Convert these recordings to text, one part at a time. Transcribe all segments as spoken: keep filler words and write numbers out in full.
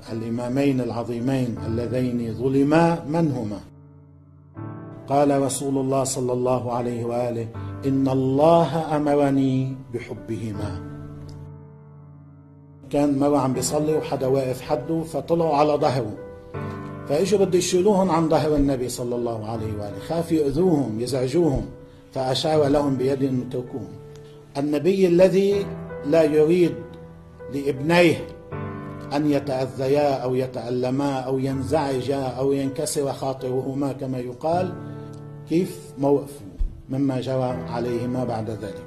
الإمامين العظيمين اللذين ظلما من هما؟ قال رسول الله صلى الله عليه وآله: إن الله أمرني بحبهما. كان مرة عم بيصلي وحدا واقف حده، فطلعوا على ظهره، فاجوا بده يشيلوهم عن ظهر النبي صلى الله عليه وآله، خاف يؤذوهم يزعجوهم، فأشار لهم بيده أن اتركوهم. النبي الذي لا يريد لابنيه أن يتأذيا أو يتألما أو ينزعجا أو ينكسر خاطرهما كما يقال، كيف موقفه مما جرى عليهما بعد ذلك؟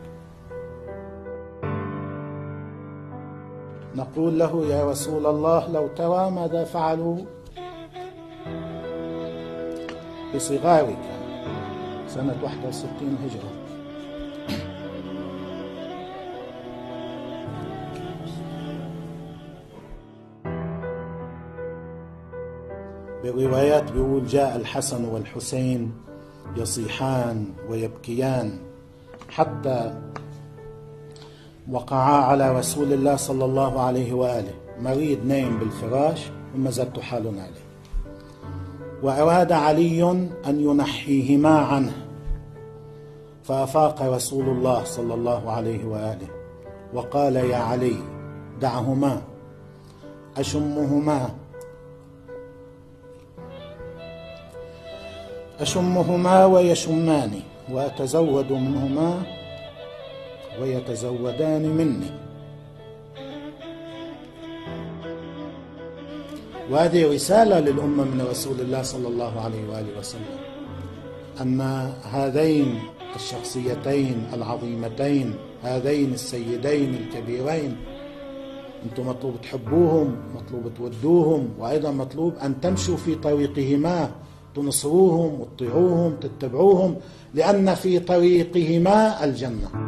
نقول له: يا رسول الله، لو ترى ماذا فعلوا بصغارك سنة واحد وستين هجرة. بالروايات بيقول: جاء الحسن والحسين يصيحان ويبكيان حتى وقعا على رسول الله صلى الله عليه وآله، مريض نايم بالفراش وما زادت حال عليه، وأراد علي أن ينحيهما عنه، فأفاق رسول الله صلى الله عليه وآله وقال: يا علي، دعهما أشمهما أشمهما ويشماني، وأتزود منهما ويتزودان مني. وهذه رسالة للأمة من رسول الله صلى الله عليه وآله وسلم، أن هذين الشخصيتين العظيمتين، هذين السيدين الكبيرين، أنتم مطلوب تحبوهم، مطلوب تودوهم، وأيضا مطلوب أن تمشوا في طريقهما، تنصروهم وتطيعوهم تتبعوهم، لأن في طريقهما الجنة.